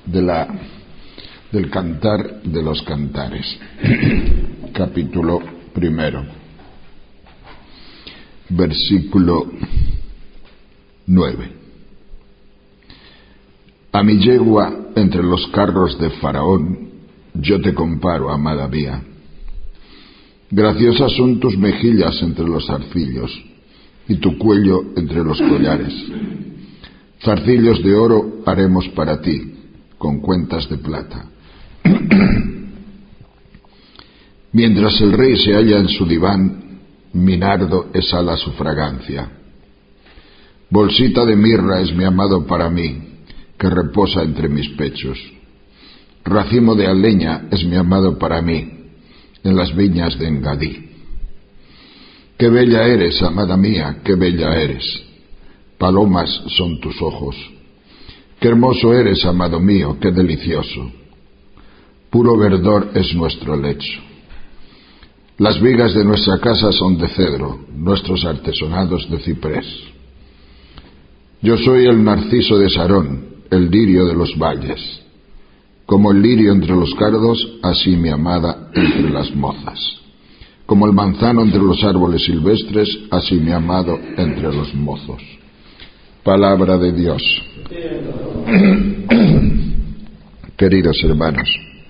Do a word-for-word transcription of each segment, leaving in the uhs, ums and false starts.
de la, del Cantar de los Cantares, capítulo primero, versículo nueve. A mi yegua entre los carros de Faraón, yo te comparo, amada mía. Graciosas son tus mejillas entre los zarcillos, y tu cuello entre los collares. Zarcillos de oro haremos para ti, con cuentas de plata. Mientras el rey se halla en su diván, mi nardo exhala su fragancia. Bolsita de mirra es mi amado para mí, que reposa entre mis pechos. Racimo de aleña es mi amado para mí, en las viñas de Engadí. Qué bella eres, amada mía, qué bella eres. Palomas son tus ojos. Qué hermoso eres, amado mío, qué delicioso. Puro verdor es nuestro lecho. Las vigas de nuestra casa son de cedro, nuestros artesonados de ciprés. Yo soy el narciso de Sarón, el lirio de los valles. Como el lirio entre los cardos, así mi amada entre las mozas. Como el manzano entre los árboles silvestres, así mi amado entre los mozos. Palabra de Dios. Queridos hermanos,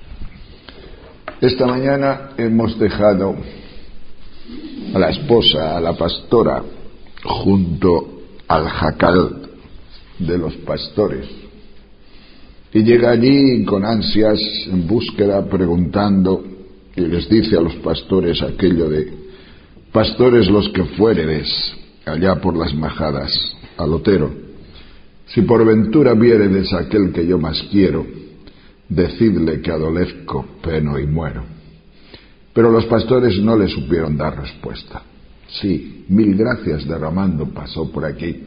esta mañana hemos dejado a la esposa, a la pastora, junto al jacal de los pastores. Y llega allí con ansias, en búsqueda, preguntando, y les dice a los pastores aquello de: pastores los que fuéredes allá por las majadas, al otero, si por ventura viéredes aquel que yo más quiero, decidle que adolezco, peno y muero. Pero los pastores no le supieron dar respuesta. Sí, mil gracias derramando pasó por aquí.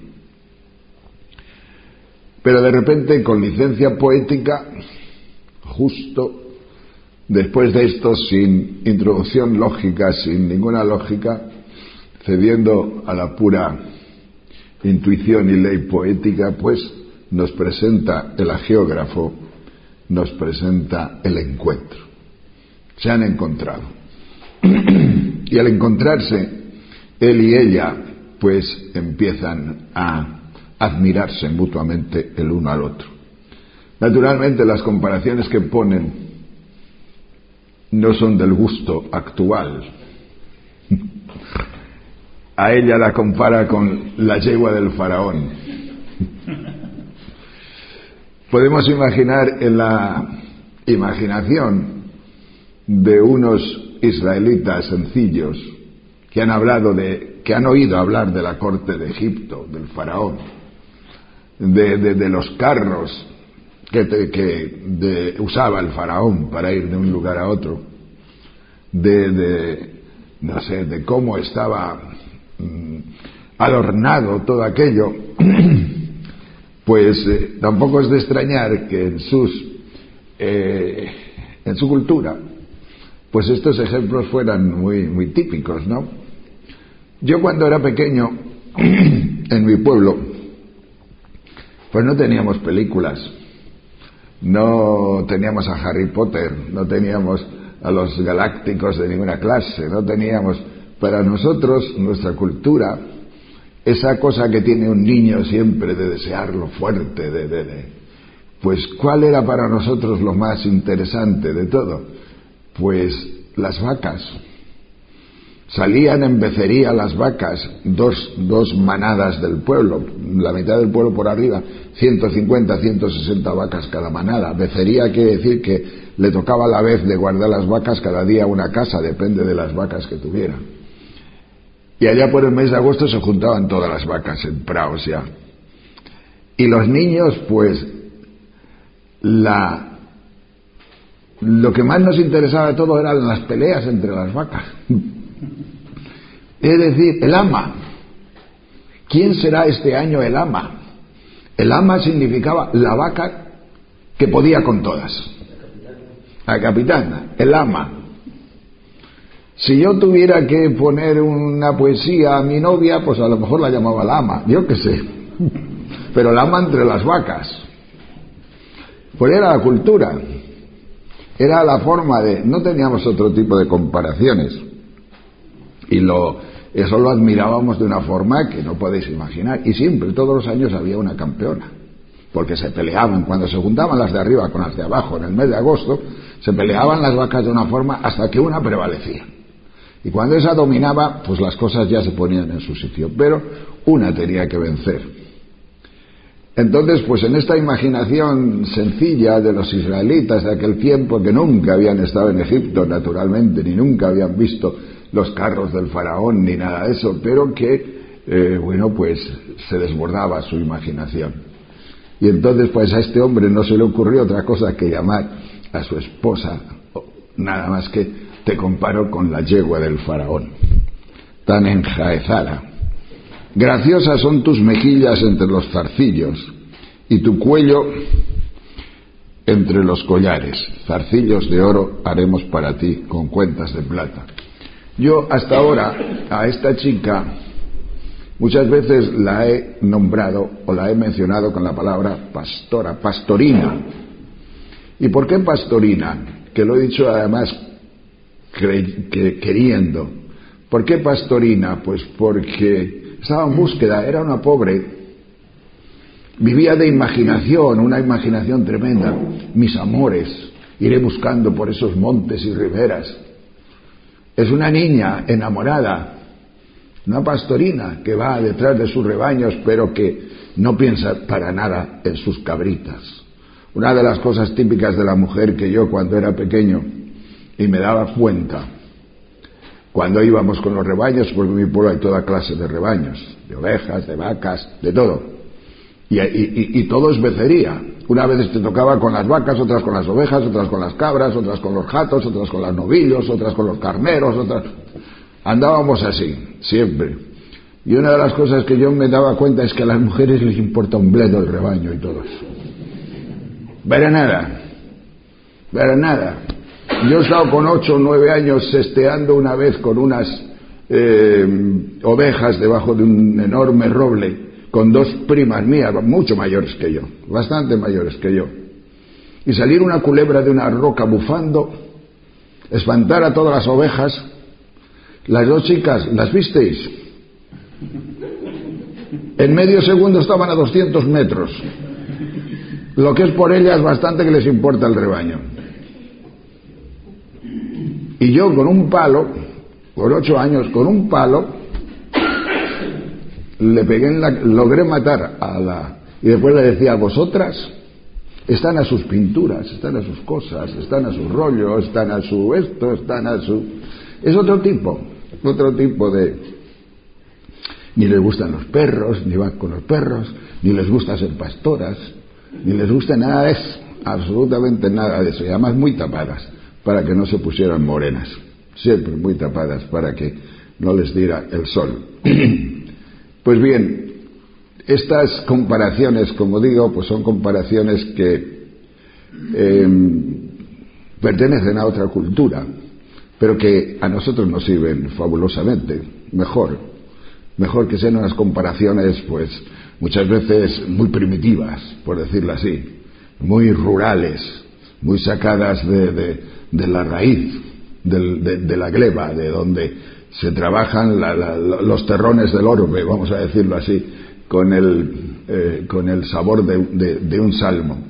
Pero de repente, con licencia poética, justo después de esto, sin introducción lógica, sin ninguna lógica, cediendo a la pura intuición y ley poética, pues nos presenta el agiógrafo, nos presenta el encuentro. Se han encontrado. Y al encontrarse, él y ella, pues empiezan a admirarse mutuamente el uno al otro. Naturalmente, las comparaciones que ponen no son del gusto actual. A ella la compara con la yegua del faraón. Podemos imaginar en la imaginación de unos israelitas sencillos que han hablado de, que han oído hablar de la corte de Egipto, del faraón, de, de, de los carros que, te, que de, usaba el faraón para ir de un lugar a otro, de, de no sé, de cómo estaba mm, adornado todo aquello. Pues eh, tampoco es de extrañar que en sus eh, en su cultura pues estos ejemplos fueran muy muy típicos, ¿no? Yo cuando era pequeño en mi pueblo pues no teníamos películas, no teníamos a Harry Potter, no teníamos a los galácticos de ninguna clase, no teníamos, para nosotros, nuestra cultura, esa cosa que tiene un niño siempre de desearlo fuerte, de, de, de, pues ¿cuál era para nosotros lo más interesante de todo? Pues las vacas. Salían en becería las vacas, dos, dos manadas del pueblo, la mitad del pueblo por arriba, ciento cincuenta, ciento sesenta vacas cada manada. Becería quiere decir que le tocaba a la vez de guardar las vacas cada día una casa, depende de las vacas que tuviera. Y allá por el mes de agosto se juntaban todas las vacas en praos ya. Y los niños, pues, la, lo que más nos interesaba de todo eran las peleas entre las vacas. Es decir, el ama. ¿Quién será este año el ama? El ama significaba la vaca que podía con todas. La capitana, el ama. Si yo tuviera que poner una poesía a mi novia, pues a lo mejor la llamaba la ama, yo qué sé. Pero el ama entre las vacas. Pues era la cultura, era la forma de... No teníamos otro tipo de comparaciones. Y lo, eso lo admirábamos de una forma que no podéis imaginar. Y siempre, todos los años había una campeona. Porque se peleaban, cuando se juntaban las de arriba con las de abajo en el mes de agosto, se peleaban las vacas de una forma hasta que una prevalecía. Y cuando esa dominaba, pues las cosas ya se ponían en su sitio. Pero una tenía que vencer. Entonces, pues en esta imaginación sencilla de los israelitas de aquel tiempo, que nunca habían estado en Egipto, naturalmente, ni nunca habían visto los carros del faraón, ni nada de eso, pero que, eh, bueno, pues se desbordaba su imaginación. Y entonces, pues a este hombre no se le ocurrió otra cosa que llamar a su esposa, nada más que: te comparo con la yegua del faraón, tan enjaezada. Graciosas son tus mejillas entre los zarcillos y tu cuello entre los collares. Zarcillos de oro haremos para ti con cuentas de plata. Yo hasta ahora a esta chica muchas veces la he nombrado o la he mencionado con la palabra pastora, pastorina. ¿Y por qué pastorina? Que lo he dicho además cre- que, queriendo. ¿Por qué pastorina? Pues porque estaba en búsqueda, era una pobre, vivía de imaginación, una imaginación tremenda. Mis amores, iré buscando por esos montes y riberas. Es una niña enamorada, una pastorina que va detrás de sus rebaños, pero que no piensa para nada en sus cabritas. Una de las cosas típicas de la mujer que yo cuando era pequeño y me daba cuenta, cuando íbamos con los rebaños, porque en mi pueblo hay toda clase de rebaños, de ovejas, de vacas, de todo. Y, y, y, y todo es becería. Una vez te tocaba con las vacas, otras con las ovejas, otras con las cabras, otras con los gatos, otras con los novillos, otras con los carneros, otras... Andábamos así, siempre. Y una de las cosas que yo me daba cuenta es que a las mujeres les importa un bledo el rebaño y todo eso. Para nada. Para nada. Yo he estado con ocho o nueve años sesteando una vez con unas eh, ovejas debajo de un enorme roble, con dos primas mías, mucho mayores que yo, bastante mayores que yo. Y salir una culebra de una roca bufando, espantar a todas las ovejas. Las dos chicas, ¿las visteis? En medio segundo estaban a doscientos metros. Lo que es por ellas bastante que les importa el rebaño. Y yo con un palo, por ocho años, con un palo, le pegué en la... logré matar a la... Y después le decía: vosotras están a sus pinturas, están a sus cosas, están a su rollo, están a su esto, están a su... Es otro tipo, otro tipo de... Ni les gustan los perros, ni van con los perros, ni les gusta ser pastoras, ni les gusta nada de eso, absolutamente nada de eso, y además muy tapadas, para que no se pusieran morenas, siempre muy tapadas, para que no les diera el sol. Pues bien, estas comparaciones, como digo, pues son comparaciones que eh, pertenecen a otra cultura, pero que a nosotros nos sirven fabulosamente, mejor, mejor que sean unas comparaciones, pues, muchas veces muy primitivas, por decirlo así, muy rurales, muy sacadas de, de, de la raíz, de, de, de la gleba, de donde se trabajan la, la, los terrones del orbe, vamos a decirlo así, con el, eh, con el sabor de, de, de un salmo.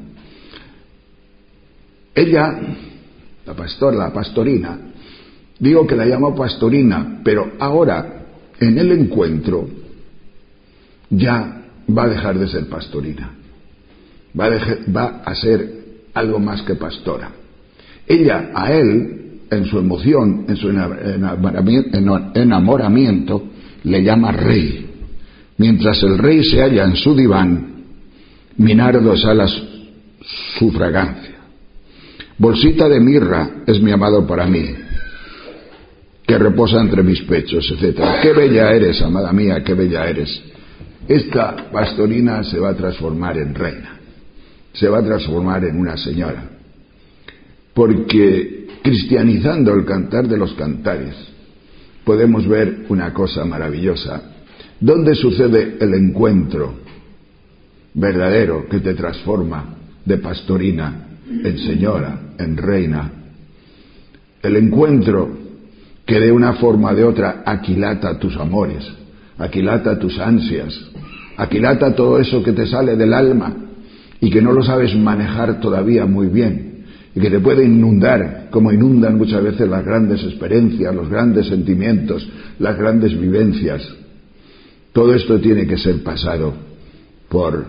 Ella, la pastora, la pastorina, digo que la llamo pastorina, pero ahora, en el encuentro, ya va a dejar de ser pastorina, va a, dejar, va a ser algo más que pastora. Ella, a él, en su emoción, en su enamoramiento, le llama rey. Mientras el rey se halla en su diván, mi nardo exhala su fragancia. Bolsita de mirra es mi amado para mí, que reposa entre mis pechos, etcétera. Qué bella eres, amada mía, qué bella eres. Esta pastorina se va a transformar en reina, se va a transformar en una señora, porque cristianizando el cantar de los cantares podemos ver una cosa maravillosa. ¿Dónde sucede el encuentro verdadero que te transforma de pastorina en señora, en reina. El encuentro que de una forma o de otra aquilata tus amores, aquilata tus ansias, aquilata todo eso que te sale del alma y que no lo sabes manejar todavía muy bien y que te puede inundar, como inundan muchas veces las grandes experiencias, los grandes sentimientos, las grandes vivencias. Todo esto tiene que ser pasado por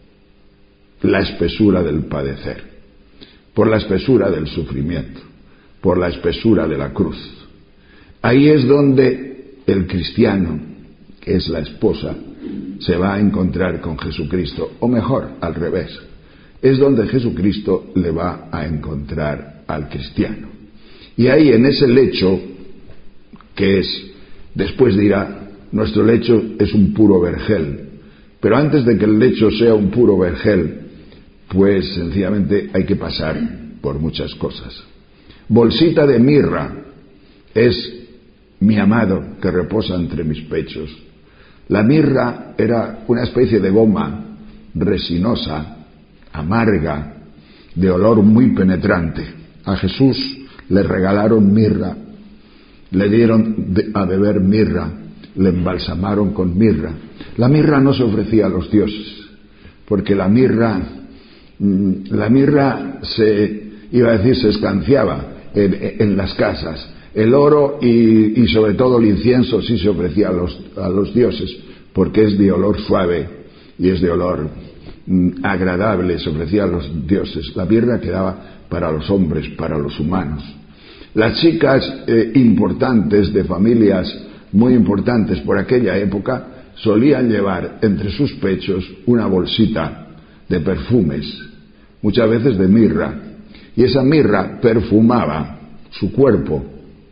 la espesura del padecer, por la espesura del sufrimiento, por la espesura de la cruz. Ahí es donde el cristiano, que es la esposa, se va a encontrar con Jesucristo, o mejor, al revés, es donde Jesucristo le va a encontrar al cristiano. Y ahí, en ese lecho, que es, después dirá, nuestro lecho es un puro vergel, pero antes de que el lecho sea un puro vergel, pues sencillamente hay que pasar por muchas cosas. Bolsita de mirra es mi amado que reposa entre mis pechos. La mirra era una especie de goma resinosa, amarga, de olor muy penetrante. A Jesús le regalaron mirra, le dieron a beber mirra, le embalsamaron con mirra. La mirra no se ofrecía a los dioses, porque la mirra, la mirra se, iba a decir, se escanciaba en, en las casas. El oro y, y sobre todo el incienso sí se ofrecía a los, a los dioses, porque es de olor suave y es de olor mm, agradable, se ofrecía a los dioses. La mirra quedaba para los hombres, para los humanos. Las chicas eh, importantes, de familias muy importantes por aquella época, solían llevar entre sus pechos una bolsita de perfumes, muchas veces de mirra, y esa mirra perfumaba su cuerpo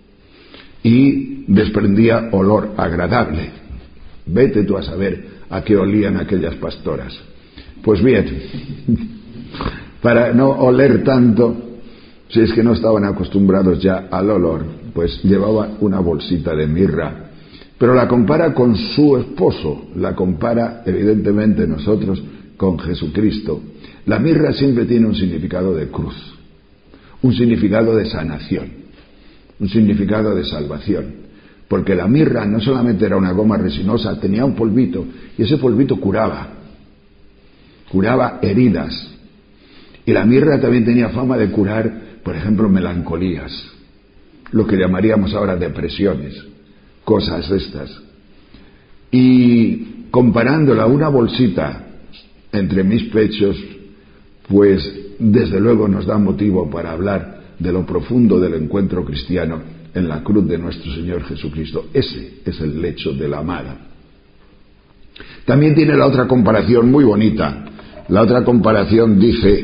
y desprendía olor agradable. Vete tú a saber a qué olían aquellas pastoras. Pues bien, para no oler tanto, si es que no estaban acostumbrados ya al olor, pues llevaba una bolsita de mirra. Pero la compara con su esposo, la compara evidentemente nosotros con Jesucristo. La mirra siempre tiene un significado de cruz, un significado de sanación, un significado de salvación, porque la mirra no solamente era una goma resinosa, tenía un polvito, y ese polvito curaba, curaba heridas, y la mirra también tenía fama de curar, por ejemplo, melancolías, lo que llamaríamos ahora depresiones, cosas de estas. Y comparándola a una bolsita entre mis pechos, pues desde luego nos da motivo para hablar de lo profundo del encuentro cristiano en la cruz de nuestro Señor Jesucristo. Ese es el lecho de la amada. También tiene la otra comparación muy bonita. La otra comparación dice,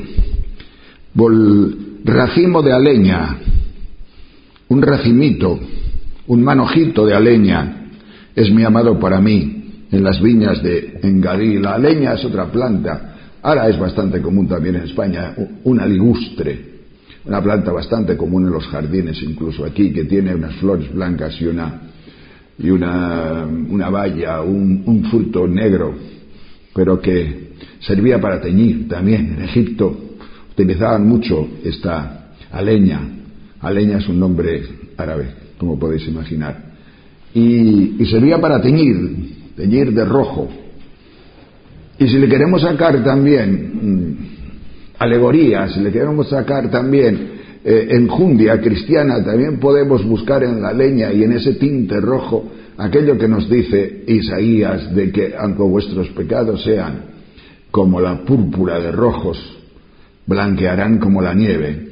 racimo de aleña, un racimito, un manojito de aleña es mi amado para mí en las viñas de Engadí. La aleña es otra planta, ahora es bastante común también en España, una ligustre, una planta bastante común en los jardines, incluso aquí, que tiene unas flores blancas y una y una, una baya, un, un fruto negro, pero que servía para teñir también. En Egipto utilizaban mucho esta aleña. Aleña es un nombre árabe, como podéis imaginar, y, y servía para teñir, teñir de rojo. Y si le queremos sacar también mmm, alegorías, si le queremos sacar también eh, enjundia cristiana, también podemos buscar en la leña y en ese tinte rojo aquello que nos dice Isaías, de que aunque vuestros pecados sean como la púrpura de rojos, blanquearán como la nieve.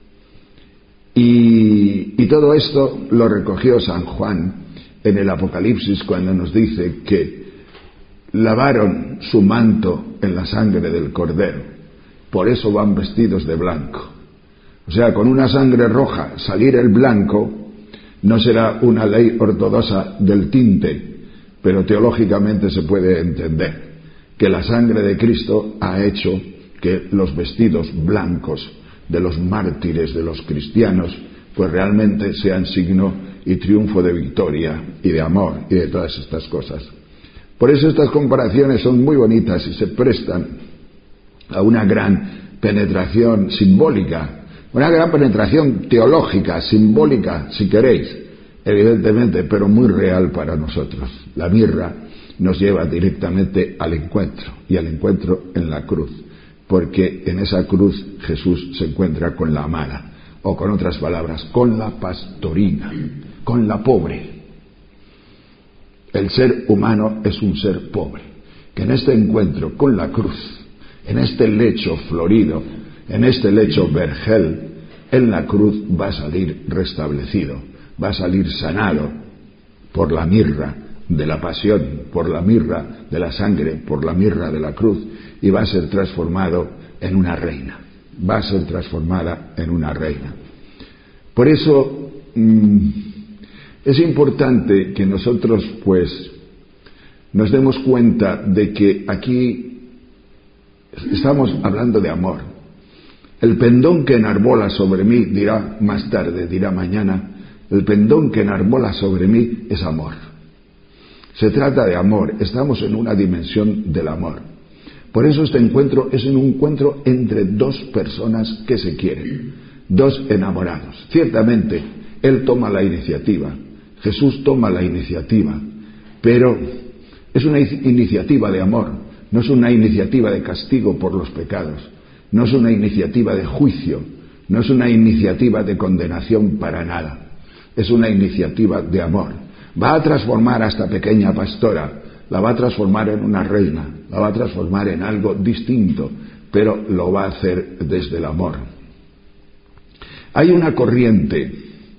Y, y todo esto lo recogió San Juan en el Apocalipsis, cuando nos dice que lavaron su manto en la sangre del Cordero. Por eso van vestidos de blanco. O sea, con una sangre roja salir el blanco no será una ley ortodoxa del tinte, pero teológicamente se puede entender que la sangre de Cristo ha hecho que los vestidos blancos de los mártires, de los cristianos, pues realmente sean signo y triunfo de victoria y de amor y de todas estas cosas. Por eso estas comparaciones son muy bonitas y se prestan a una gran penetración simbólica, una gran penetración teológica, simbólica, si queréis, evidentemente, pero muy real para nosotros. La mirra nos lleva directamente al encuentro, y al encuentro en la cruz, porque en esa cruz Jesús se encuentra con la amada, o con otras palabras, con la pastorina, con la pobre. El ser humano es un ser pobre, que en este encuentro con la cruz, en este lecho florido, en este lecho vergel, en la cruz va a salir restablecido, va a salir sanado por la mirra de la pasión, por la mirra de la sangre, por la mirra de la cruz, y va a ser transformado en una reina, va a ser transformada en una reina. Por eso mmm, es importante que nosotros pues nos demos cuenta de que aquí estamos hablando de amor. El pendón que enarbola sobre mí, dirá más tarde, dirá mañana, el pendón que enarbola sobre mí es amor. Se trata de amor, estamos en una dimensión del amor. Por eso este encuentro es un encuentro entre dos personas que se quieren, dos enamorados. Ciertamente, Él toma la iniciativa, Jesús toma la iniciativa, pero es una iniciativa de amor, no es una iniciativa de castigo por los pecados, no es una iniciativa de juicio, no es una iniciativa de condenación para nada, es una iniciativa de amor. Va a transformar a esta pequeña pastora, la va a transformar en una reina, la va a transformar en algo distinto, pero lo va a hacer desde el amor. Hay una corriente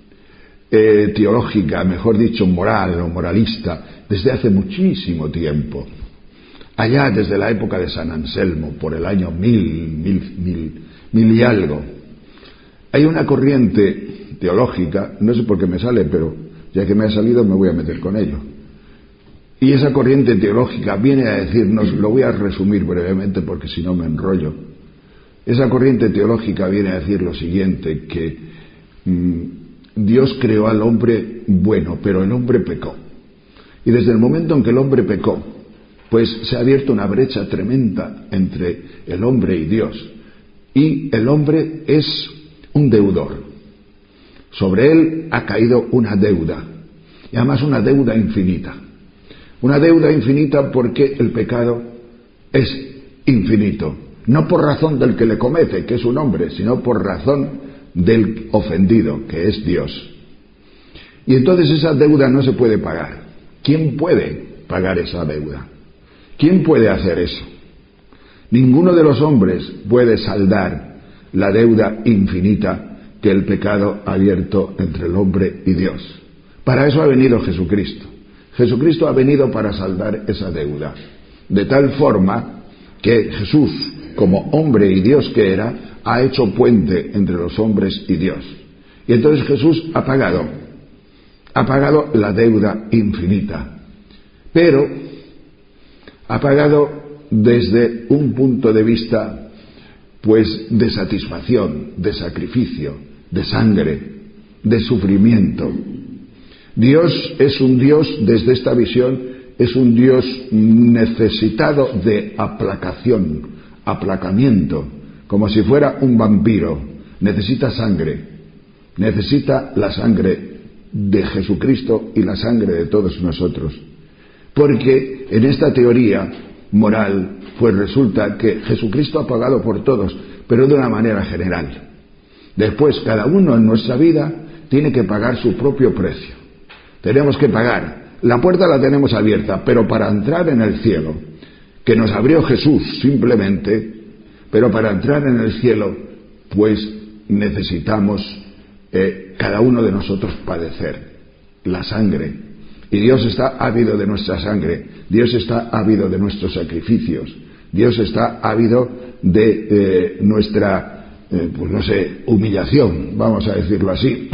eh, teológica, mejor dicho, moral o moralista, desde hace muchísimo tiempo, allá desde la época de San Anselmo, por el año mil, mil, mil, mil y algo. Hay una corriente teológica, no sé por qué me sale, pero ya que me ha salido me voy a meter con ello. Y esa corriente teológica viene a decirnos, lo voy a resumir brevemente porque si no me enrollo. Esa corriente teológica viene a decir lo siguiente, que mmm, Dios creó al hombre bueno, pero el hombre pecó. Y desde el momento en que el hombre pecó, pues se ha abierto una brecha tremenda entre el hombre y Dios. Y el hombre es un deudor. Sobre él ha caído una deuda, y además una deuda infinita. Una deuda infinita porque el pecado es infinito, no por razón del que le comete, que es un hombre, sino por razón del ofendido, que es Dios. Y entonces esa deuda no se puede pagar. ¿Quién puede pagar esa deuda? ¿Quién puede hacer eso? Ninguno de los hombres puede saldar la deuda infinita que el pecado ha abierto entre el hombre y Dios. Para eso ha venido Jesucristo. Jesucristo ha venido para saldar esa deuda, de tal forma que Jesús, como hombre y Dios que era, ha hecho puente entre los hombres y Dios. Y entonces Jesús ha pagado, ha pagado la deuda infinita, pero ha pagado desde un punto de vista, pues, de satisfacción, de sacrificio, de sangre, de sufrimiento. Dios es un Dios, desde esta visión, es un Dios necesitado de aplacación, aplacamiento, como si fuera un vampiro. Necesita sangre, necesita la sangre de Jesucristo y la sangre de todos nosotros. Porque en esta teoría moral, pues resulta que Jesucristo ha pagado por todos, pero de una manera general. Después, cada uno en nuestra vida tiene que pagar su propio precio. Tenemos que pagar. La puerta la tenemos abierta, pero para entrar en el cielo, que nos abrió Jesús simplemente, pero para entrar en el cielo, pues necesitamos eh, cada uno de nosotros padecer la sangre. Y Dios está ávido de nuestra sangre, Dios está ávido de nuestros sacrificios, Dios está ávido de eh, nuestra, eh, pues no sé, humillación, vamos a decirlo así.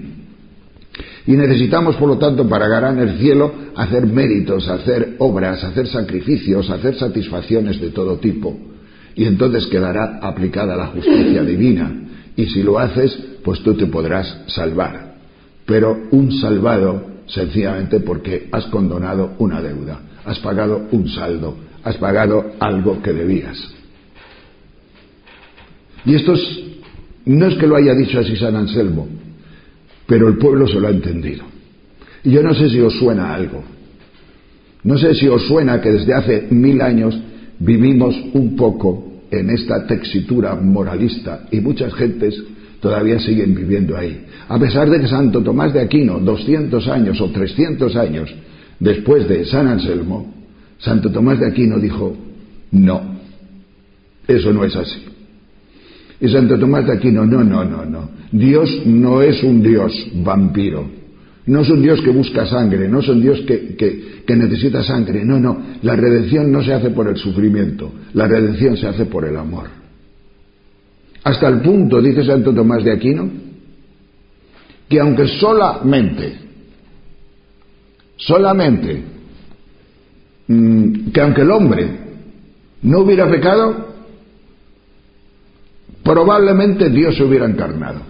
Y necesitamos, por lo tanto, para ganar el cielo, hacer méritos, hacer obras, hacer sacrificios, hacer satisfacciones de todo tipo. Y entonces quedará aplicada la justicia divina. Y si lo haces, pues tú te podrás salvar. Pero un salvado, sencillamente porque has condonado una deuda, has pagado un saldo, has pagado algo que debías. Y esto es, no es que lo haya dicho así San Anselmo, pero el pueblo se lo ha entendido. Y yo no sé si os suena algo. No sé si os suena que desde hace mil años vivimos un poco en esta tesitura moralista y muchas gentes todavía siguen viviendo ahí. A pesar de que Santo Tomás de Aquino, doscientos años o trescientos años después de San Anselmo, Santo Tomás de Aquino dijo, no, eso no es así. Y Santo Tomás de Aquino, no, no, no, no. Dios no es un Dios vampiro. No es un Dios que busca sangre, no es un Dios que, que, que necesita sangre. No, no. La redención no se hace por el sufrimiento. La redención se hace por el amor. Hasta el punto, dice Santo Tomás de Aquino, que aunque solamente, solamente, mmm, que aunque el hombre no hubiera pecado, probablemente Dios se hubiera encarnado.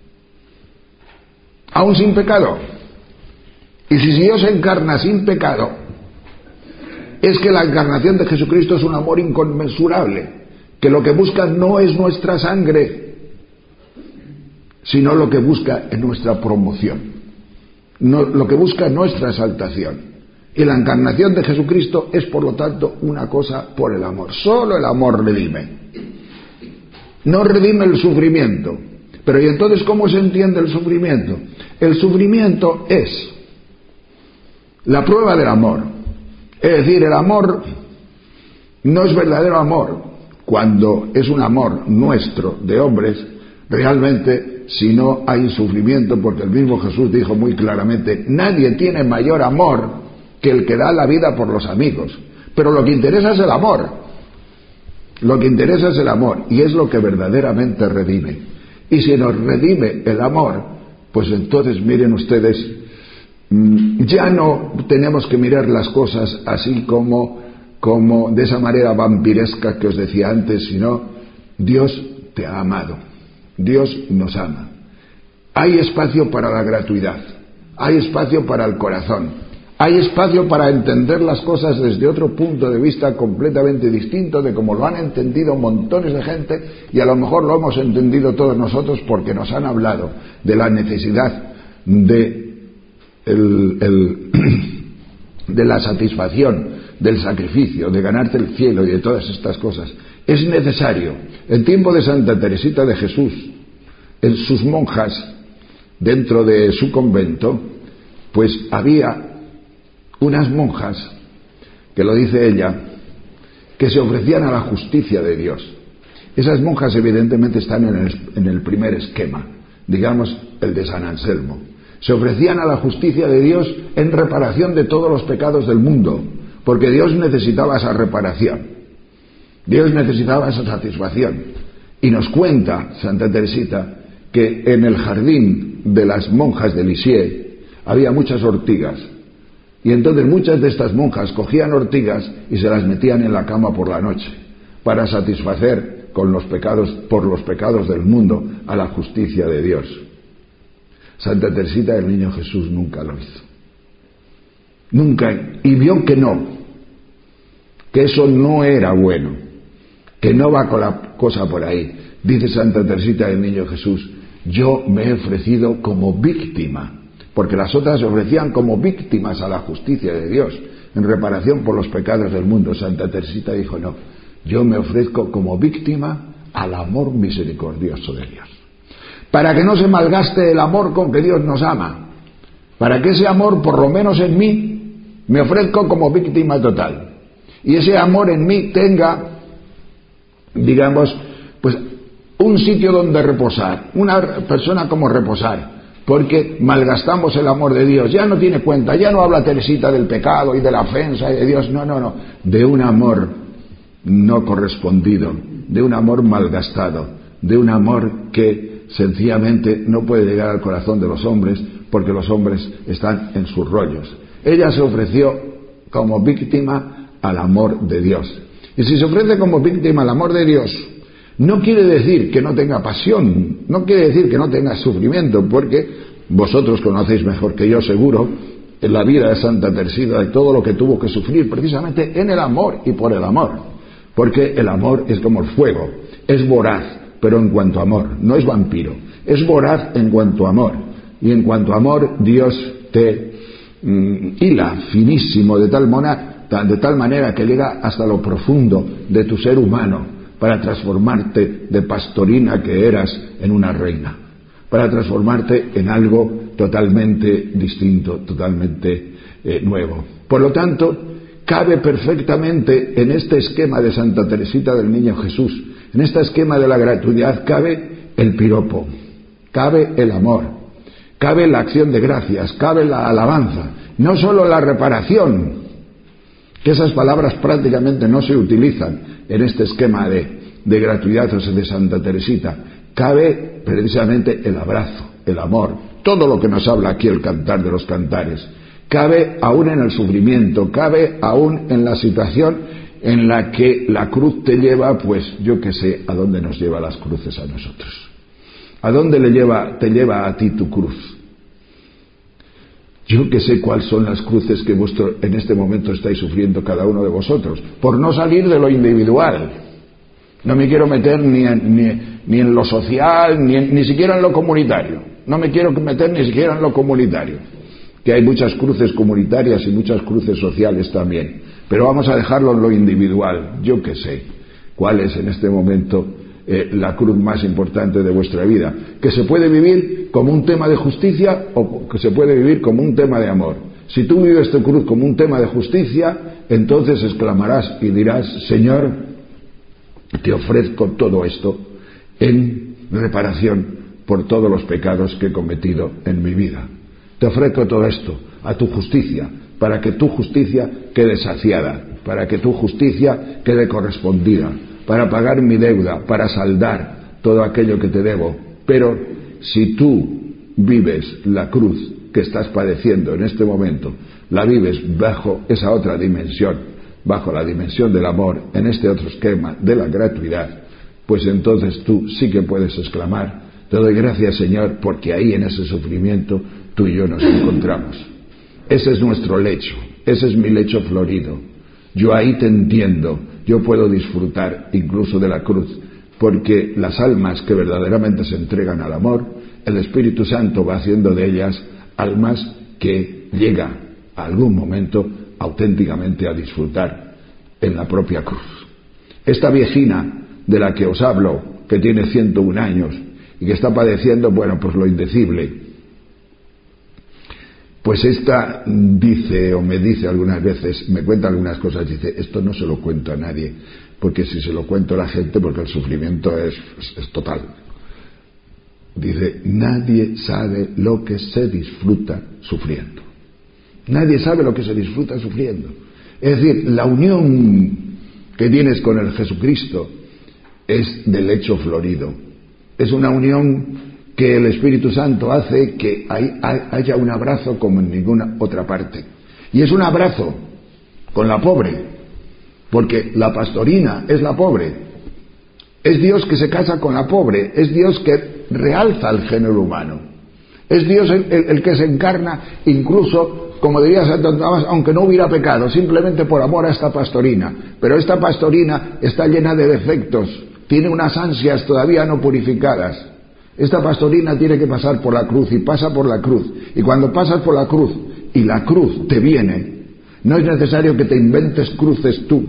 Aún sin pecado. Y si Dios se encarna sin pecado, es que la encarnación de Jesucristo es un amor inconmensurable, que lo que busca no es nuestra sangre, sino lo que busca es nuestra promoción, no, lo que busca es nuestra exaltación. Y la encarnación de Jesucristo es, por lo tanto, una cosa por el amor. Solo el amor redime. No redime el sufrimiento. Pero ¿y entonces cómo se entiende el sufrimiento? El sufrimiento es la prueba del amor. Es decir, el amor no es verdadero amor cuando es un amor nuestro, de hombres, realmente si no hay sufrimiento, porque el mismo Jesús dijo muy claramente, nadie tiene mayor amor que el que da la vida por los amigos. Pero lo que interesa es el amor. Lo que interesa es el amor, y es lo que verdaderamente redime. Y si nos redime el amor, pues entonces miren ustedes, ya no tenemos que mirar las cosas así como, como de esa manera vampiresca que os decía antes, sino Dios te ha amado, Dios nos ama. Hay espacio para la gratuidad, hay espacio para el corazón, hay espacio para entender las cosas desde otro punto de vista completamente distinto de como lo han entendido montones de gente, y a lo mejor lo hemos entendido todos nosotros porque nos han hablado de la necesidad de El, el, de la satisfacción, del sacrificio, de ganarte el cielo y de todas estas cosas. Es necesario. En tiempo de Santa Teresita de Jesús, en sus monjas, dentro de su convento, pues había unas monjas, que lo dice ella, que se ofrecían a la justicia de Dios. Esas monjas evidentemente están en el, en el primer esquema, digamos el de San Anselmo. Se ofrecían a la justicia de Dios en reparación de todos los pecados del mundo, porque Dios necesitaba esa reparación, Dios necesitaba esa satisfacción. Y nos cuenta Santa Teresita que en el jardín de las monjas de Lisieux había muchas ortigas, y entonces muchas de estas monjas cogían ortigas y se las metían en la cama por la noche para satisfacer con los pecados, por los pecados del mundo, a la justicia de Dios. Santa Teresita del Niño Jesús nunca lo hizo. Nunca. Y vio que no. Que eso no era bueno. Que no va con la cosa por ahí. Dice Santa Teresita del Niño Jesús, yo me he ofrecido como víctima. Porque las otras se ofrecían como víctimas a la justicia de Dios, en reparación por los pecados del mundo. Santa Teresita dijo, no, yo me ofrezco como víctima al amor misericordioso de Dios. Para que no se malgaste el amor con que Dios nos ama, para que ese amor, por lo menos en mí, me ofrezco como víctima total, y ese amor en mí tenga, digamos, pues un sitio donde reposar, una persona como reposar, porque malgastamos el amor de Dios. Ya no tiene cuenta, ya no habla Teresita del pecado y de la ofensa y de Dios, no, no, no, de un amor no correspondido, de un amor malgastado, de un amor que sencillamente no puede llegar al corazón de los hombres porque los hombres están en sus rollos. Ella se ofreció como víctima al amor de Dios. Y si se ofrece como víctima al amor de Dios, no quiere decir que no tenga pasión, no quiere decir que no tenga sufrimiento, porque vosotros conocéis mejor que yo seguro en la vida de Santa Teresita de todo lo que tuvo que sufrir precisamente en el amor y por el amor, porque el amor es como el fuego, es voraz, pero en cuanto a amor. No es vampiro, es voraz en cuanto a amor. Y en cuanto a amor, Dios te mm, hila finísimo de tal, mona, de tal manera que llega hasta lo profundo de tu ser humano para transformarte de pastorina que eras en una reina, para transformarte en algo totalmente distinto, totalmente eh, nuevo. Por lo tanto, cabe perfectamente en este esquema de Santa Teresita del Niño Jesús, en este esquema de la gratuidad, cabe el piropo, cabe el amor, cabe la acción de gracias, cabe la alabanza, no solo la reparación, que esas palabras prácticamente no se utilizan en este esquema de, de gratuidad de Santa Teresita, cabe precisamente el abrazo, el amor, todo lo que nos habla aquí el Cantar de los Cantares, cabe aún en el sufrimiento, cabe aún en la situación en la que la cruz te lleva, pues yo qué sé, a dónde nos lleva las cruces a nosotros. ¿A dónde le lleva, te lleva a ti tu cruz? Yo que sé cuáles son las cruces que vuestro, en este momento estáis sufriendo cada uno de vosotros, por no salir de lo individual. No me quiero meter ni en, ni, ni en lo social, ni, en, ni siquiera en lo comunitario. No me quiero meter ni siquiera en lo comunitario, que hay muchas cruces comunitarias y muchas cruces sociales también. Pero vamos a dejarlo en lo individual. Yo que sé cuál es en este momento eh, la cruz más importante de vuestra vida, que se puede vivir como un tema de justicia o que se puede vivir como un tema de amor. Si tú vives tu cruz como un tema de justicia, entonces exclamarás y dirás: Señor, te ofrezco todo esto en reparación por todos los pecados que he cometido en mi vida. Te ofrezco todo esto a tu justicia, para que tu justicia quede saciada, para que tu justicia quede correspondida, para pagar mi deuda, para saldar todo aquello que te debo. Pero si tú vives la cruz que estás padeciendo en este momento, la vives bajo esa otra dimensión, bajo la dimensión del amor, en este otro esquema de la gratuidad, pues entonces tú sí que puedes exclamar: te doy gracias, Señor, porque ahí en ese sufrimiento tú y yo nos encontramos. Ese es nuestro lecho, ese es mi lecho florido. Yo ahí te entiendo, yo puedo disfrutar incluso de la cruz, porque las almas que verdaderamente se entregan al amor, el Espíritu Santo va haciendo de ellas almas que llegan a algún momento auténticamente a disfrutar en la propia cruz. Esta viejina de la que os hablo, que tiene ciento un años y que está padeciendo, bueno, pues lo indecible, pues esta dice, o me dice algunas veces, me cuenta algunas cosas, dice: esto no se lo cuento a nadie, porque si se lo cuento a la gente, porque el sufrimiento es, es total. Dice: nadie sabe lo que se disfruta sufriendo. Nadie sabe lo que se disfruta sufriendo. Es decir, la unión que tienes con el Jesucristo es de lecho florido. Es una unión que el Espíritu Santo hace que hay, haya un abrazo como en ninguna otra parte. Y es un abrazo con la pobre, porque la pastorina es la pobre. Es Dios que se casa con la pobre, es Dios que realza el género humano. Es Dios el, el, el que se encarna, incluso, como diría Santo Tomás, aunque no hubiera pecado, simplemente por amor a esta pastorina. Pero esta pastorina está llena de defectos, tiene unas ansias todavía no purificadas. Esta pastorina tiene que pasar por la cruz y pasa por la cruz. Y cuando pasas por la cruz y la cruz te viene, no es necesario que te inventes cruces tú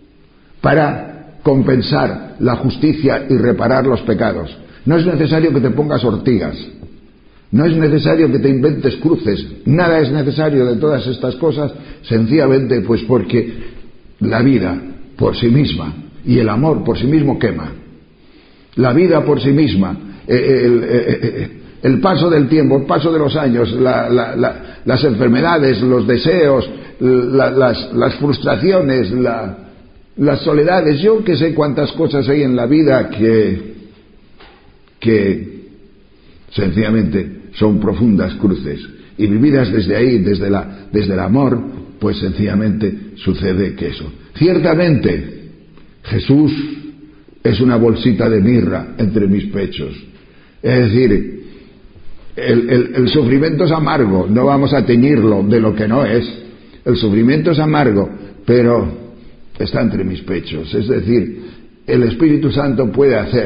para compensar la justicia y reparar los pecados. No es necesario que te pongas ortigas. No es necesario que te inventes cruces. Nada es necesario de todas estas cosas, sencillamente pues porque la vida por sí misma y el amor por sí mismo quema. La vida por sí misma, El, el, el, el paso del tiempo, el paso de los años, la, la, la, las enfermedades, los deseos, la, las, las frustraciones, la, las soledades, yo que sé cuántas cosas hay en la vida que, que sencillamente son profundas cruces, y vividas desde ahí, desde, la, desde el amor, pues sencillamente sucede que eso. Ciertamente, Jesús es una bolsita de mirra entre mis pechos. Es decir, el, el, el sufrimiento es amargo, no vamos a teñirlo de lo que no es. El sufrimiento es amargo, pero está entre mis pechos. Es decir, el Espíritu Santo puede hacer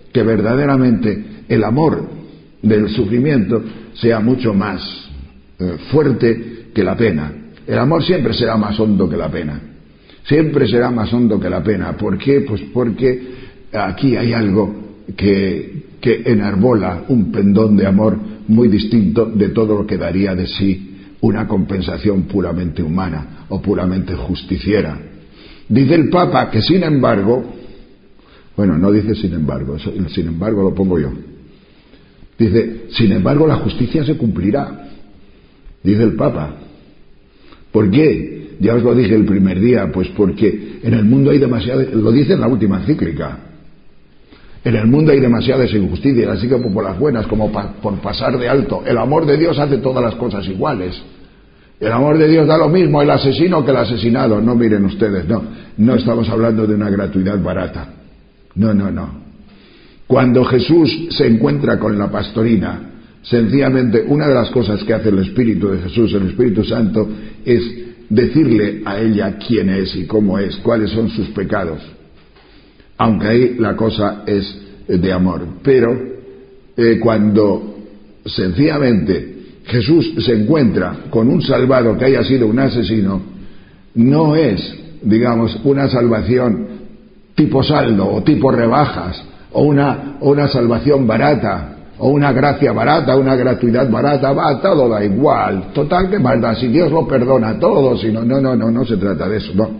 que verdaderamente el amor del sufrimiento sea mucho más eh, fuerte que la pena. El amor siempre será más hondo que la pena. Siempre será más hondo que la pena. ¿Por qué? Pues porque aquí hay algo que, que enarbola un pendón de amor muy distinto de todo lo que daría de sí una compensación puramente humana o puramente justiciera. Dice el Papa que sin embargo, bueno, no dice sin embargo, eso, sin embargo lo pongo yo. Dice, sin embargo la justicia se cumplirá, dice el Papa. ¿Por qué? Ya os lo dije el primer día, pues porque en el mundo hay demasiada, lo dice en la última encíclica, en el mundo hay demasiadas injusticias, así que por las buenas como pa, por pasar de alto. El amor de Dios hace todas las cosas iguales. El amor de Dios da lo mismo el asesino que el asesinado. No, miren ustedes, no, no estamos hablando de una gratuidad barata. No, no, no. Cuando Jesús se encuentra con la pastorina, sencillamente una de las cosas que hace el Espíritu de Jesús, el Espíritu Santo, es decirle a ella quién es y cómo es, cuáles son sus pecados. Aunque ahí la cosa es de amor. Pero eh, cuando sencillamente Jesús se encuentra con un salvado que haya sido un asesino, no es, digamos, una salvación tipo saldo o tipo rebajas o una, o una salvación barata o una gracia barata, una gratuidad barata, va, todo da igual, total que maldad, si Dios lo perdona todo, si no, no, no, no, no se trata de eso, no.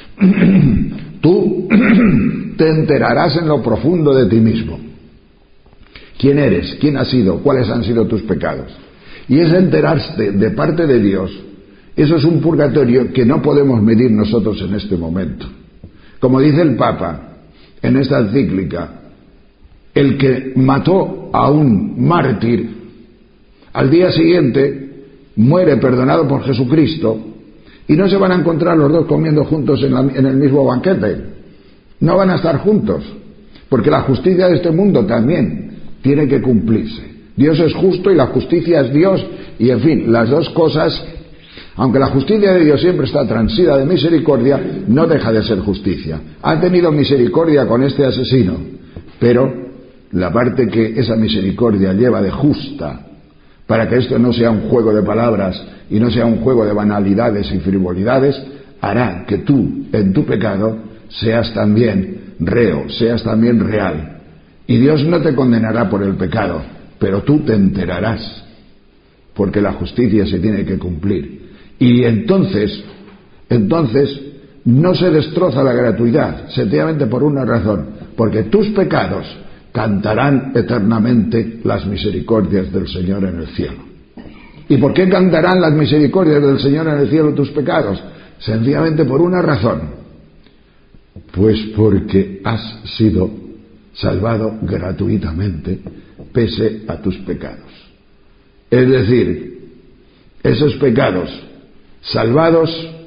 Tú te enterarás en lo profundo de ti mismo. ¿Quién eres? ¿Quién has sido? ¿Cuáles han sido tus pecados? Y es enterarse de parte de Dios. Eso es un purgatorio que no podemos medir nosotros en este momento. Como dice el Papa en esta encíclica, el que mató a un mártir, al día siguiente muere perdonado por Jesucristo y no se van a encontrar los dos comiendo juntos en, la, en el mismo banquete. No van a estar juntos, porque la justicia de este mundo también tiene que cumplirse. Dios es justo y la justicia es Dios, y en fin, las dos cosas, aunque la justicia de Dios siempre está transida de misericordia, no deja de ser justicia. Ha tenido misericordia con este asesino, pero la parte que esa misericordia lleva de justa, para que esto no sea un juego de palabras y no sea un juego de banalidades y frivolidades, hará que tú, en tu pecado, seas también reo, seas también real. Y Dios no te condenará por el pecado, pero tú te enterarás, porque la justicia se tiene que cumplir. Y entonces, entonces, no se destroza la gratuidad, sencillamente por una razón, porque tus pecados cantarán eternamente las misericordias del Señor en el cielo. ¿Y por qué cantarán las misericordias del Señor en el cielo tus pecados? Sencillamente por una razón. Pues porque has sido salvado gratuitamente pese a tus pecados. Es decir, esos pecados salvados,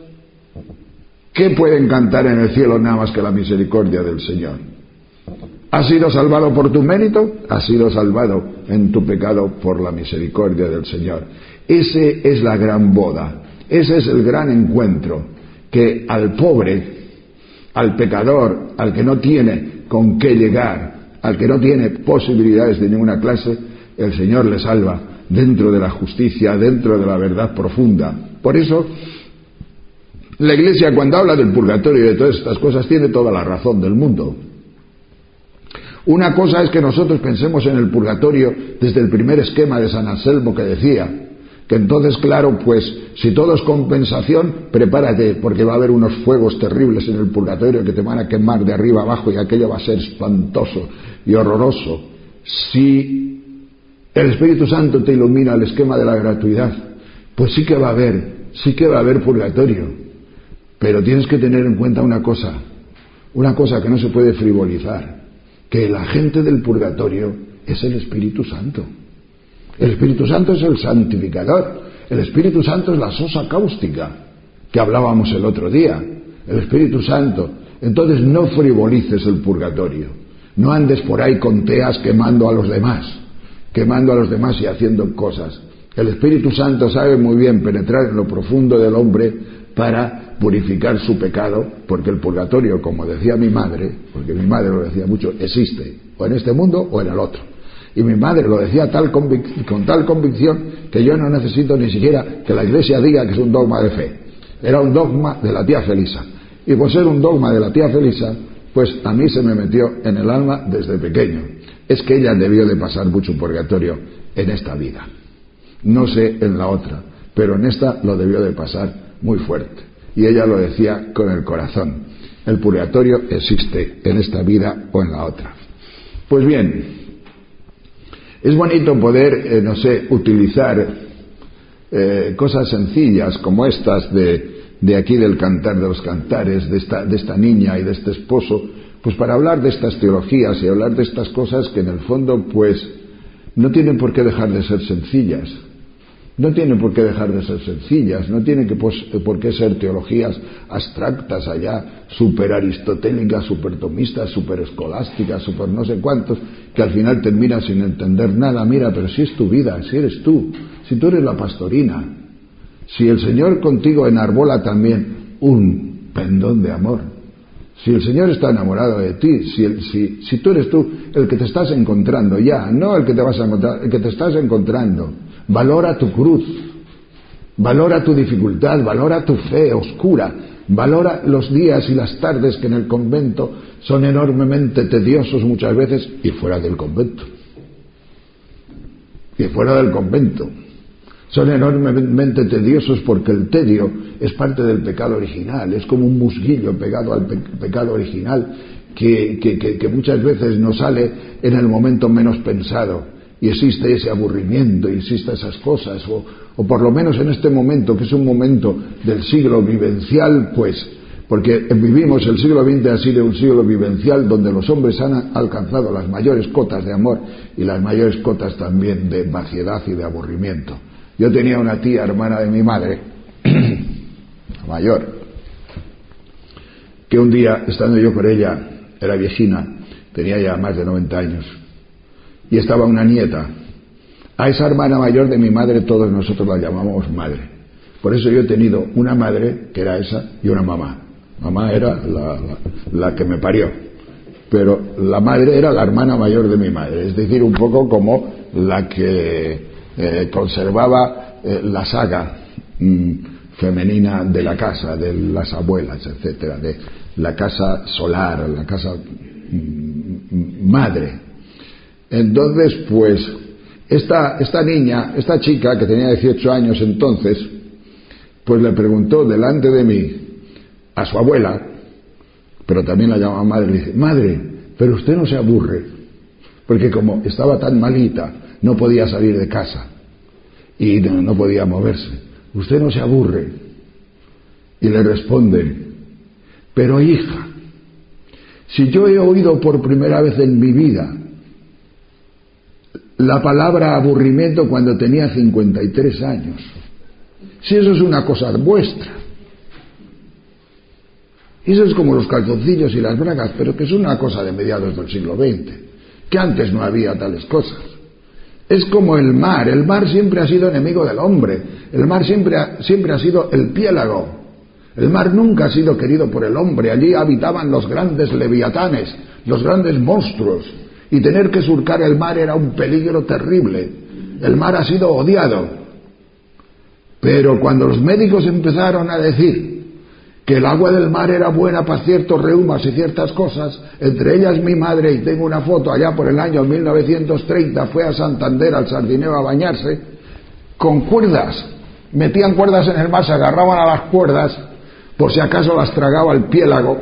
¿qué pueden cantar en el cielo nada más que la misericordia del Señor? ¿Has sido salvado por tu mérito? Has sido salvado en tu pecado por la misericordia del Señor. Ese es la gran boda, ese es el gran encuentro, que al pobre, al pecador, al que no tiene con qué llegar, al que no tiene posibilidades de ninguna clase, el Señor le salva dentro de la justicia, dentro de la verdad profunda. Por eso, la Iglesia, cuando habla del purgatorio y de todas estas cosas, tiene toda la razón del mundo. Una cosa es que nosotros pensemos en el purgatorio desde el primer esquema de San Anselmo, que decía que entonces, claro, pues si todo es compensación, prepárate, porque va a haber unos fuegos terribles en el purgatorio que te van a quemar de arriba abajo y aquello va a ser espantoso y horroroso. Si el Espíritu Santo te ilumina el esquema de la gratuidad, pues sí que va a haber, sí que va a haber purgatorio, pero tienes que tener en cuenta una cosa, una cosa que no se puede frivolizar, que el agente del purgatorio es el Espíritu Santo. El Espíritu Santo es el santificador. El Espíritu Santo es la sosa cáustica que hablábamos el otro día. El Espíritu Santo. Entonces no frivolices el purgatorio. No andes por ahí con teas quemando a los demás, quemando a los demás y haciendo cosas. El Espíritu Santo sabe muy bien penetrar en lo profundo del hombre para purificar su pecado, porque el purgatorio, como decía mi madre, porque mi madre lo decía mucho, existe, o en este mundo o en el otro. Y mi madre lo decía tal convic- con tal convicción que yo no necesito ni siquiera que la Iglesia diga que es un dogma de fe. Era un dogma de la tía Felisa. Y por ser un dogma de la tía Felisa, pues a mí se me metió en el alma desde pequeño. Es que ella debió de pasar mucho purgatorio en esta vida. No sé en la otra, pero en esta lo debió de pasar muy fuerte. Y ella lo decía con el corazón. El purgatorio existe en esta vida o en la otra. Pues bien, es bonito poder, eh, no sé, utilizar eh, cosas sencillas como estas de, de aquí del Cantar de los Cantares, de esta, de esta niña y de este esposo, pues para hablar de estas teologías y hablar de estas cosas que en el fondo pues no tienen por qué dejar de ser sencillas. No tienen por qué dejar de ser sencillas, no tienen que, pues, por qué ser teologías abstractas allá, super aristotélicas, super tomistas, super escolásticas, super no sé cuántos, que al final terminan sin entender nada. Mira, pero si es tu vida, si eres tú, si tú eres la pastorina, si el Señor contigo enarbola también un pendón de amor, si el Señor está enamorado de ti, si, el, si, si tú eres tú el que te estás encontrando ya, no el que te vas a encontrar, el que te estás encontrando. Valora tu cruz, valora tu dificultad, valora tu fe oscura, valora los días y las tardes que en el convento son enormemente tediosos muchas veces y fuera del convento. Y fuera del convento. Son enormemente tediosos porque el tedio es parte del pecado original, es como un musguillo pegado al pe- pecado original que, que, que, que muchas veces no sale en el momento menos pensado. Y existe ese aburrimiento, y existen esas cosas, o, o por lo menos en este momento, que es un momento del siglo vivencial, pues, porque vivimos el siglo veinte ha sido un siglo vivencial donde los hombres han alcanzado las mayores cotas de amor y las mayores cotas también de vaciedad y de aburrimiento. Yo tenía una tía, hermana de mi madre, mayor, que un día, estando yo con ella, era viejina, tenía ya más de noventa años, y estaba una nieta. A esa hermana mayor de mi madre todos nosotros la llamamos madre. Por eso yo he tenido una madre, que era esa, y una mamá. Mamá era la, la, la que me parió, pero la madre era la hermana mayor de mi madre, es decir, un poco como la que eh, conservaba eh, la saga mm, femenina de la casa, de las abuelas, etcétera, de la casa solar, la casa mm, madre. Entonces, pues, esta, esta niña, esta chica que tenía dieciocho años entonces, pues le preguntó delante de mí a su abuela, pero también la llamaba madre, le dice: madre, pero usted no se aburre, porque como estaba tan malita, no podía salir de casa y no, no podía moverse, usted no se aburre. Y le responde: pero hija, si yo he oído por primera vez en mi vida la palabra aburrimiento cuando tenía cincuenta y tres años, si eso es una cosa vuestra, eso es como los calzoncillos y las bragas, pero que es una cosa de mediados del siglo veinte, que antes no había tales cosas. Es como el mar, el mar siempre ha sido enemigo del hombre, el mar siempre ha, siempre ha sido el piélago, el mar nunca ha sido querido por el hombre, allí habitaban los grandes leviatanes, los grandes monstruos, y tener que surcar el mar era un peligro terrible. El mar ha sido odiado. Pero cuando los médicos empezaron a decir que el agua del mar era buena para ciertos reumas y ciertas cosas, entre ellas mi madre, y tengo una foto allá por el año mil novecientos treinta, fue a Santander, al Sardinero, a bañarse, con cuerdas. Metían cuerdas en el mar, se agarraban a las cuerdas, por si acaso las tragaba el piélago,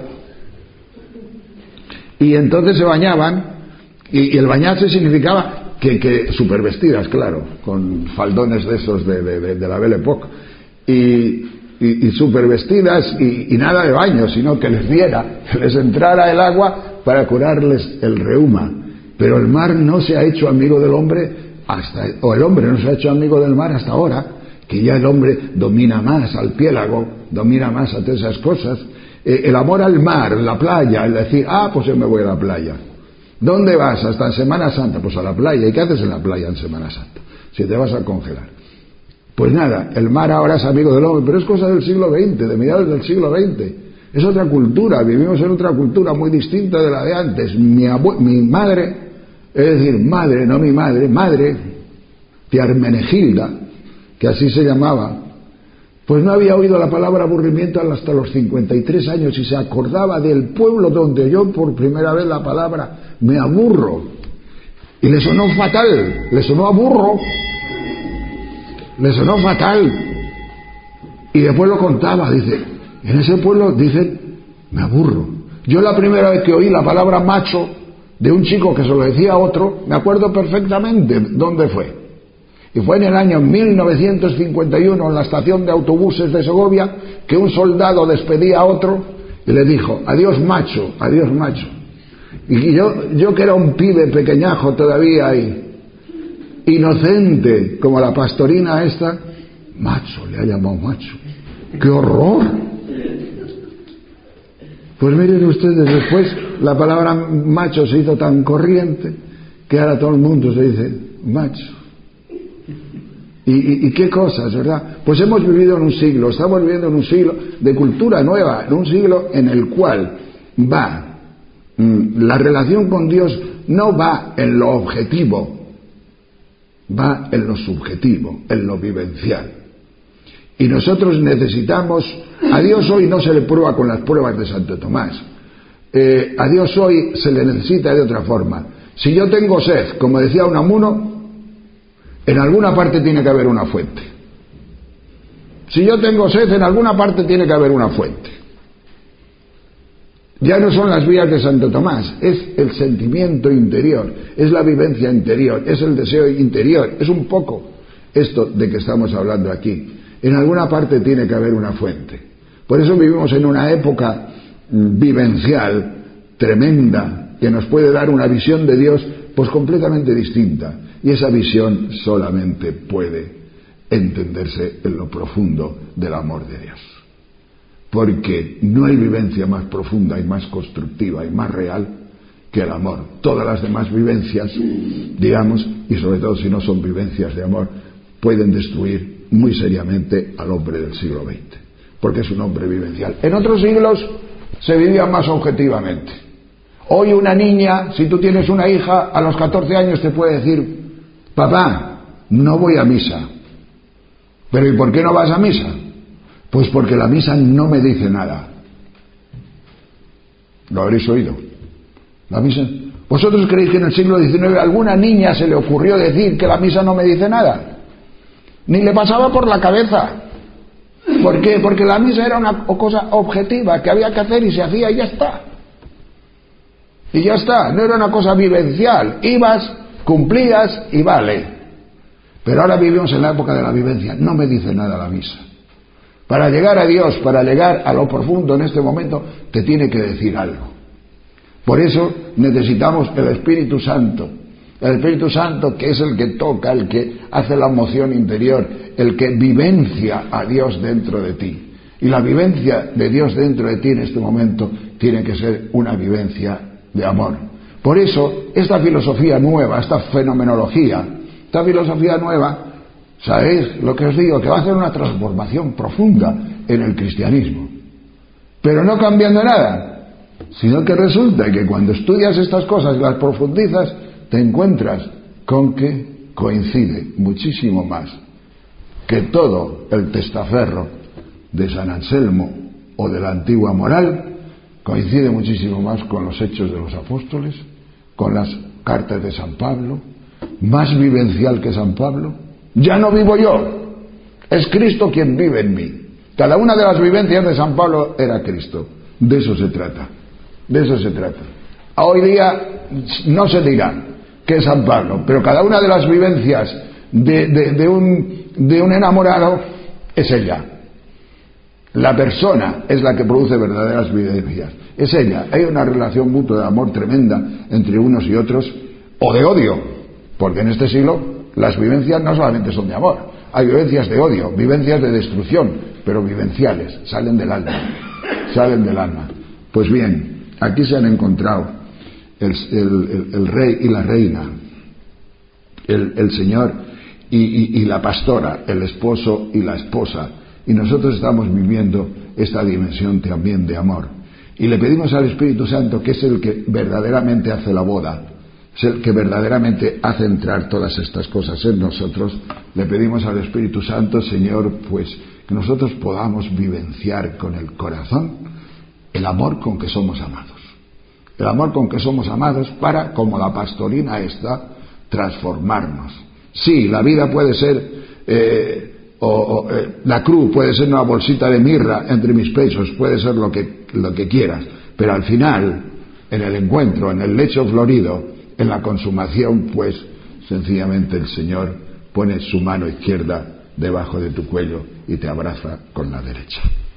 y entonces se bañaban. Y, y el bañarse significaba que, que super vestidas, claro, con faldones de esos de, de, de, de la Belle Époque, y, y, y super vestidas, y, y nada de baño, sino que les diera, que les entrara el agua para curarles el reuma. Pero el mar no se ha hecho amigo del hombre hasta, o el hombre no se ha hecho amigo del mar hasta ahora, que ya el hombre domina más al piélago, domina más a todas esas cosas. Eh, el amor al mar, la playa, el decir: ah, pues yo me voy a la playa. ¿Dónde vas? Hasta en Semana Santa. Pues a la playa. ¿Y qué haces en la playa en Semana Santa? Si te vas a congelar. Pues nada, el mar ahora es amigo del hombre, pero es cosa del siglo veinte, de mediados del siglo veinte. Es otra cultura, vivimos en otra cultura muy distinta de la de antes. Mi, abue- mi madre, es decir, madre, no mi madre, madre, tía Hermenegilda, que así se llamaba, pues no había oído la palabra aburrimiento hasta los cincuenta y tres años y se acordaba del pueblo donde oyó por primera vez la palabra me aburro. Y le sonó fatal, le sonó aburro, le sonó fatal. Y después lo contaba, dice, en ese pueblo, dicen, me aburro. Yo la primera vez que oí la palabra macho de un chico que se lo decía a otro, me acuerdo perfectamente dónde fue. Y fue en el año mil novecientos cincuenta y uno, en la estación de autobuses de Segovia, que un soldado despedía a otro y le dijo, adiós macho, adiós macho. Y yo, yo que era un pibe pequeñajo todavía y inocente, como la pastorina esta, macho, le ha llamado macho. ¡Qué horror! Pues miren ustedes, después la palabra macho se hizo tan corriente que ahora todo el mundo se dice macho. ¿Y, y, y qué cosas, verdad? Pues hemos vivido en un siglo, estamos viviendo en un siglo de cultura nueva, en un siglo en el cual va, mmm, la relación con Dios no va en lo objetivo, va en lo subjetivo, en lo vivencial. Y nosotros necesitamos, a Dios hoy no se le prueba con las pruebas de Santo Tomás, eh, a Dios hoy se le necesita de otra forma. Si yo tengo sed, como decía Unamuno, en alguna parte tiene que haber una fuente. Si yo tengo sed, en alguna parte tiene que haber una fuente. Ya no son las vías de Santo Tomás, es el sentimiento interior, es la vivencia interior, es el deseo interior, es un poco esto de que estamos hablando aquí. En alguna parte tiene que haber una fuente. Por eso vivimos en una época vivencial tremenda que nos puede dar una visión de Dios pues completamente distinta. Y esa visión solamente puede entenderse en lo profundo del amor de Dios. Porque no hay vivencia más profunda y más constructiva y más real que el amor. Todas las demás vivencias, digamos, y sobre todo si no son vivencias de amor, pueden destruir muy seriamente al hombre del siglo veinte. Porque es un hombre vivencial. En otros siglos se vivía más objetivamente. Hoy una niña, si tú tienes una hija, a los catorce años te puede decir, papá, no voy a misa. ¿Pero y por qué no vas a misa? Pues porque la misa no me dice nada. ¿Lo habréis oído? La misa. ¿Vosotros creéis que en el siglo diecinueve a alguna niña se le ocurrió decir que la misa no me dice nada? Ni le pasaba por la cabeza. ¿Por qué? Porque la misa era una cosa objetiva que había que hacer y se hacía y ya está. Y ya está, no era una cosa vivencial. Ibas, cumplías y vale. Pero ahora vivimos en la época de la vivencia. No me dice nada la misa. Para llegar a Dios, para llegar a lo profundo en este momento, te tiene que decir algo. Por eso necesitamos el Espíritu Santo. El Espíritu Santo, que es el que toca, el que hace la emoción interior, el que vivencia a Dios dentro de ti. Y la vivencia de Dios dentro de ti en este momento tiene que ser una vivencia de amor. Por eso, esta filosofía nueva, esta fenomenología, esta filosofía nueva, ¿sabéis lo que os digo? Que va a hacer una transformación profunda en el cristianismo. Pero no cambiando nada, sino que resulta que cuando estudias estas cosas y las profundizas, te encuentras con que coincide muchísimo más que todo el testaferro de San Anselmo o de la antigua moral, coincide muchísimo más con los hechos de los apóstoles, con las cartas de San Pablo, más vivencial que San Pablo. Ya no vivo yo, es Cristo quien vive en mí. Cada una de las vivencias de San Pablo era Cristo. De eso se trata, de eso se trata. Hoy día no se dirá que es San Pablo, pero cada una de las vivencias de, de, de, un, de un enamorado es ella. La persona es la que produce verdaderas vivencias, es ella. Hay una relación mutua de amor tremenda entre unos y otros, o de odio, porque en este siglo las vivencias no solamente son de amor, hay vivencias de odio, vivencias de destrucción, pero vivenciales, salen del alma, salen del alma. Pues bien, aquí se han encontrado el, el, el, el rey y la reina, el, el Señor y, y, y la pastora, el esposo y la esposa, y nosotros estamos viviendo esta dimensión también de amor. Y le pedimos al Espíritu Santo, que es el que verdaderamente hace la boda, es el que verdaderamente hace entrar todas estas cosas en nosotros. Le pedimos al Espíritu Santo, Señor, pues que nosotros podamos vivenciar con el corazón el amor con que somos amados. El amor con que somos amados para, como la pastorina esta, transformarnos. Sí, la vida puede ser, eh, o, o eh, la cruz puede ser una bolsita de mirra entre mis pechos, puede ser lo que, lo que quieras, pero al final, en el encuentro, en el lecho florido, en la consumación, pues sencillamente el Señor pone su mano izquierda debajo de tu cuello y te abraza con la derecha.